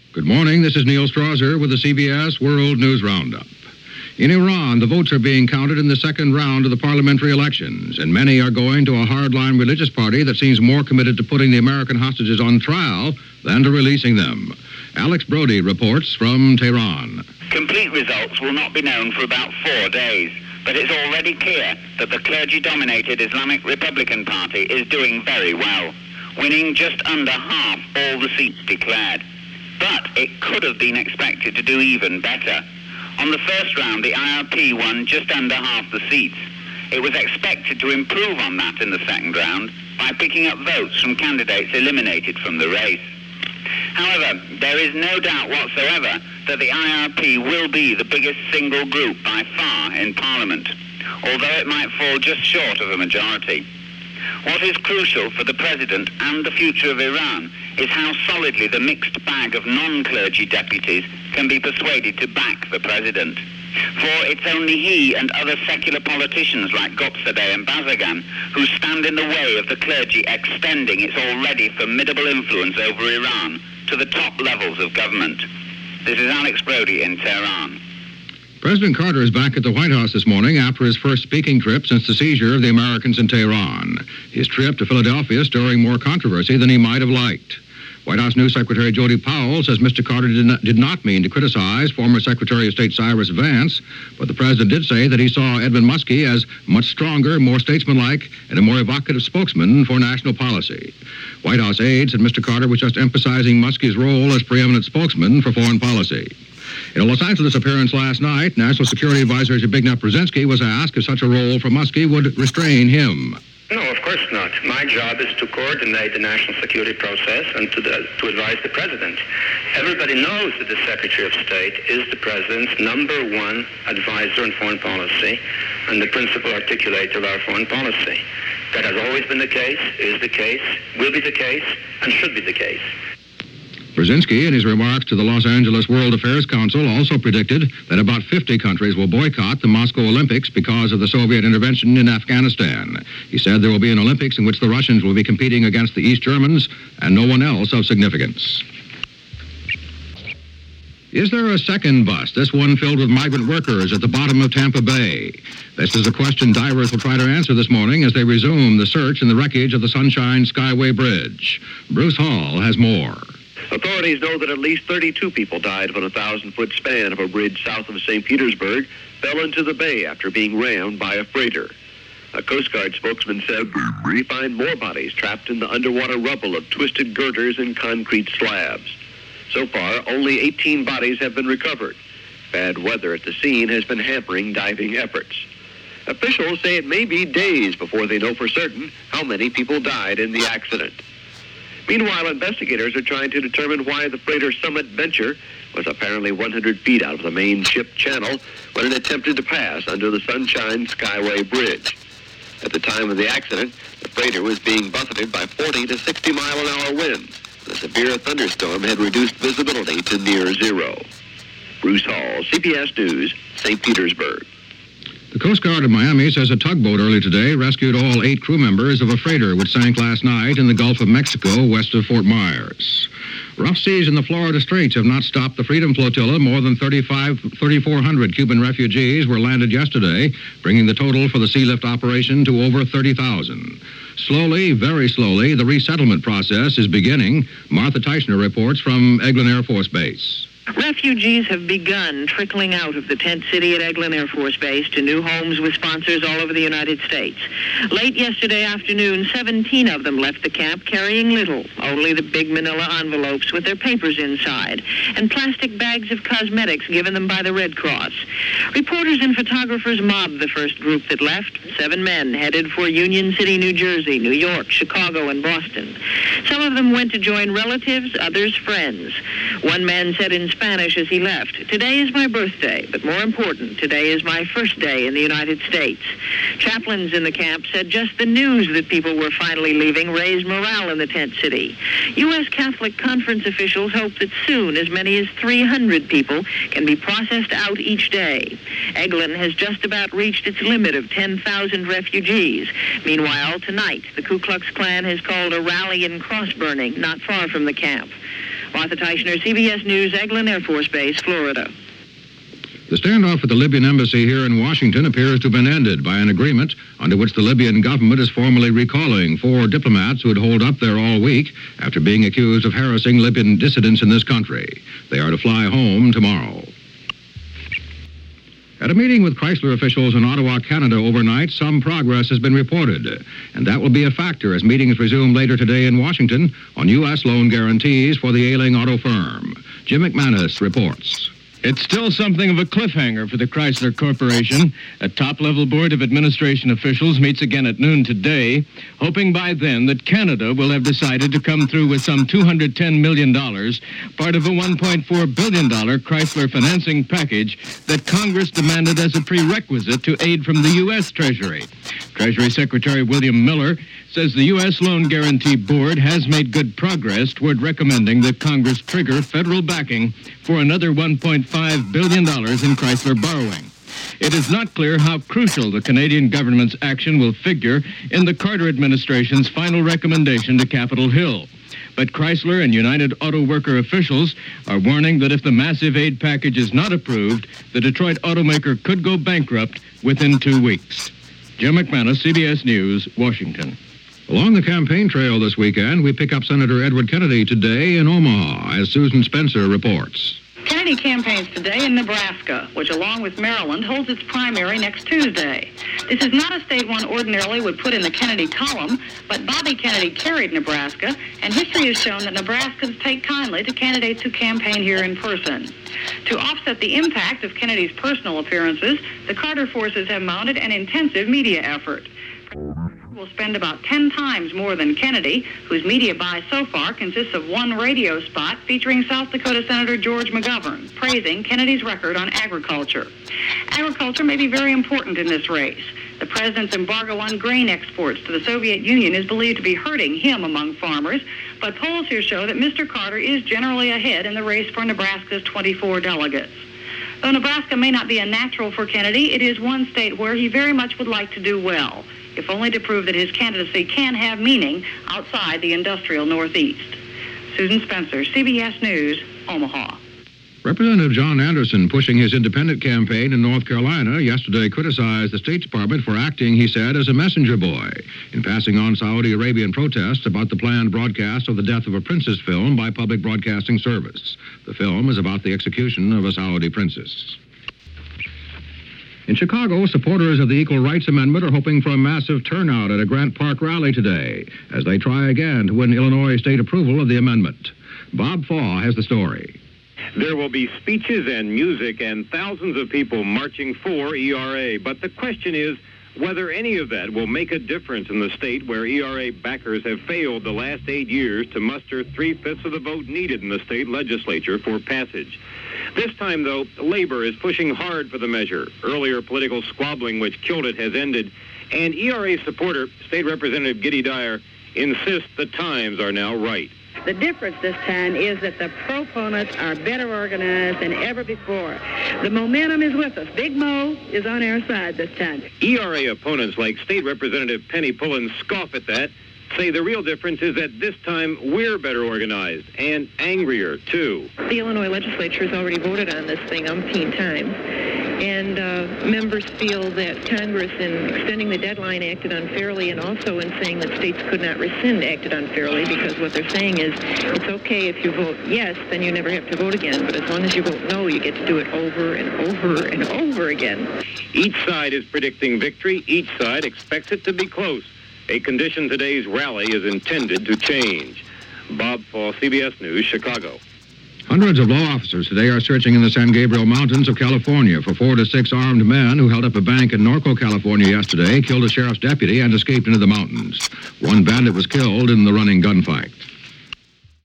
Good morning. This is Neil Strasser with the CBS World News Roundup. In Iran, the votes are being counted in the second round of the parliamentary elections, and many are going to a hardline religious party that seems more committed to putting the American hostages on trial than to releasing them. Alex Brody reports from Tehran. Complete results will not be known for about 4 days, but it's already clear that the clergy-dominated Islamic Republican Party is doing very well, winning just under half all the seats declared. But it could have been expected to do even better. On the first round, the IRP won just under half the seats. It was expected to improve on that in the second round by picking up votes from candidates eliminated from the race. However, there is no doubt whatsoever that the IRP will be the biggest single group by far in Parliament, although it might fall just short of a majority. What is crucial for the President and the future of Iran is how solidly the mixed bag of non-clergy deputies can be persuaded to back the President. For it's only he and other secular politicians like Gopsadeh and Bazagan who stand in the way of the clergy extending its already formidable influence over Iran to the top levels of government. This is Alex Brody in Tehran. President Carter is back at the White House this morning after his first speaking trip since the seizure of the Americans in Tehran. His trip to Philadelphia stirring more controversy than he might have liked. White House News Secretary Jody Powell says Mr. Carter did not mean to criticize former Secretary of State Cyrus Vance, but the president did say that he saw Edmund Muskie as much stronger, more statesmanlike, and a more evocative spokesman for national policy. White House aides said Mr. Carter was just emphasizing Muskie's role as preeminent spokesman for foreign policy. In a Los Angeles appearance last night, National Security Advisor Zbigniew Brzezinski was asked if such a role for Muskie would restrain him. No, of course not. My job is to coordinate the national security process and to advise the President. Everybody knows that the Secretary of State is the President's number one advisor on foreign policy and the principal articulator of our foreign policy. That has always been the case, is the case, will be the case, and should be the case. Brzezinski, in his remarks to the Los Angeles World Affairs Council, also predicted that about 50 countries will boycott the Moscow Olympics because of the Soviet intervention in Afghanistan. He said there will be an Olympics in which the Russians will be competing against the East Germans and no one else of significance. Is there a second bus, this one filled with migrant workers at the bottom of Tampa Bay? This is a question divers will try to answer this morning as they resume the search in the wreckage of the Sunshine Skyway Bridge. Bruce Hall has more. Authorities know that at least 32 people died when a 1,000-foot span of a bridge south of St. Petersburg fell into the bay after being rammed by a freighter. A Coast Guard spokesman said they find more bodies trapped in the underwater rubble of twisted girders and concrete slabs. So far, only 18 bodies have been recovered. Bad weather at the scene has been hampering diving efforts. Officials say it may be days before they know for certain how many people died in the accident. Meanwhile, investigators are trying to determine why the freighter Summit Venture was apparently 100 feet out of the main ship channel when it attempted to pass under the Sunshine Skyway Bridge. At the time of the accident, the freighter was being buffeted by 40 to 60 mile-an-hour winds. The severe thunderstorm had reduced visibility to near zero. Bruce Hall, CBS News, St. Petersburg. The Coast Guard of Miami says a tugboat early today rescued all 8 crew members of a freighter which sank last night in the Gulf of Mexico west of Fort Myers. Rough seas in the Florida Straits have not stopped the Freedom Flotilla. More than 3,400 Cuban refugees were landed yesterday, bringing the total for the sea lift operation to over 30,000. Slowly, very slowly, the resettlement process is beginning. Martha Teichner reports from Eglin Air Force Base. Refugees have begun trickling out of the tent city at Eglin Air Force Base to new homes with sponsors all over the United States. Late yesterday afternoon, 17 of them left the camp carrying little, only the big manila envelopes with their papers inside, and plastic bags of cosmetics given them by the Red Cross. Reporters and photographers mobbed the first group that left. 7 men headed for Union City, New Jersey, New York, Chicago, and Boston. Some of them went to join relatives, others friends. One man said in Spanish as he left, "Today is my birthday, but more important, today is my first day in the United States." Chaplains in the camp said just the news that people were finally leaving raised morale in the tent city. U.S. Catholic Conference officials hope that soon as many as 300 people can be processed out each day. Eglin has just about reached its limit of 10,000 refugees. Meanwhile, tonight, the Ku Klux Klan has called a rally and cross-burning not far from the camp. Martha Teichner, CBS News, Eglin Air Force Base, Florida. The standoff at the Libyan embassy here in Washington appears to have been ended by an agreement under which the Libyan government is formally recalling 4 diplomats who had holed up there all week after being accused of harassing Libyan dissidents in this country. They are to fly home tomorrow. At a meeting with Chrysler officials in Ottawa, Canada overnight, some progress has been reported, and that will be a factor as meetings resume later today in Washington on U.S. loan guarantees for the ailing auto firm. Jim McManus reports. It's still something of a cliffhanger for the Chrysler Corporation. A top-level board of administration officials meets again at noon today, hoping by then that Canada will have decided to come through with some $210 million, part of a $1.4 billion Chrysler financing package that Congress demanded as a prerequisite to aid from the U.S. Treasury. Treasury Secretary William Miller says the U.S. Loan Guarantee Board has made good progress toward recommending that Congress trigger federal backing for another $1.5 billion in Chrysler borrowing. It is not clear how crucial the Canadian government's action will figure in the Carter administration's final recommendation to Capitol Hill. But Chrysler and United Auto Worker officials are warning that if the massive aid package is not approved, the Detroit automaker could go bankrupt within 2 weeks. Jim McManus, CBS News, Washington. Along the campaign trail this weekend, we pick up Senator Edward Kennedy today in Omaha, as Susan Spencer reports. Kennedy campaigns today in Nebraska, which, along with Maryland, holds its primary next Tuesday. This is not a state one ordinarily would put in the Kennedy column, but Bobby Kennedy carried Nebraska, and history has shown that Nebraskans take kindly to candidates who campaign here in person. To offset the impact of Kennedy's personal appearances, the Carter forces have mounted an intensive media effort. Will spend about 10 times more than Kennedy, whose media buy so far consists of one radio spot featuring South Dakota Senator George McGovern, praising Kennedy's record on agriculture. Agriculture may be very important in this race. The president's embargo on grain exports to the Soviet Union is believed to be hurting him among farmers, but polls here show that Mr. Carter is generally ahead in the race for Nebraska's 24 delegates. Though Nebraska may not be a natural for Kennedy, it is one state where he very much would like to do well, if only to prove that his candidacy can have meaning outside the industrial Northeast. Susan Spencer, CBS News, Omaha. Representative John Anderson, pushing his independent campaign in North Carolina, yesterday criticized the State Department for acting, he said, as a messenger boy in passing on Saudi Arabian protests about the planned broadcast of the Death of a Princess film by Public Broadcasting Service. The film is about the execution of a Saudi princess. In Chicago, supporters of the Equal Rights Amendment are hoping for a massive turnout at a Grant Park rally today as they try again to win Illinois state approval of the amendment. Bob Faw has the story. There will be speeches and music and thousands of people marching for ERA. But the question is whether any of that will make a difference in the state where ERA backers have failed the last 8 years to muster 3/5 of the vote needed in the state legislature for passage. This time, though, Labor is pushing hard for the measure. Earlier political squabbling which killed it has ended. And ERA supporter, State Representative Giddy Dyer, insists the times are now right. The difference this time is that the proponents are better organized than ever before. The momentum is with us. Big Mo is on our side this time. ERA opponents like State Representative Penny Pullen scoff at that, say the real difference is that this time we're better organized and angrier, too. The Illinois legislature has already voted on this thing umpteen times, and members feel that Congress, in extending the deadline, acted unfairly, and also in saying that states could not rescind acted unfairly, because what they're saying is it's okay if you vote yes, then you never have to vote again, but as long as you vote no, you get to do it over and over and over again. Each side is predicting victory. Each side expects it to be close. A condition today's rally is intended to change. Bob Fall, CBS News, Chicago. Hundreds of law officers today are searching in the San Gabriel Mountains of California for 4 to 6 armed men who held up a bank in Norco, California yesterday, killed a sheriff's deputy, and escaped into the mountains. One bandit was killed in the running gunfight.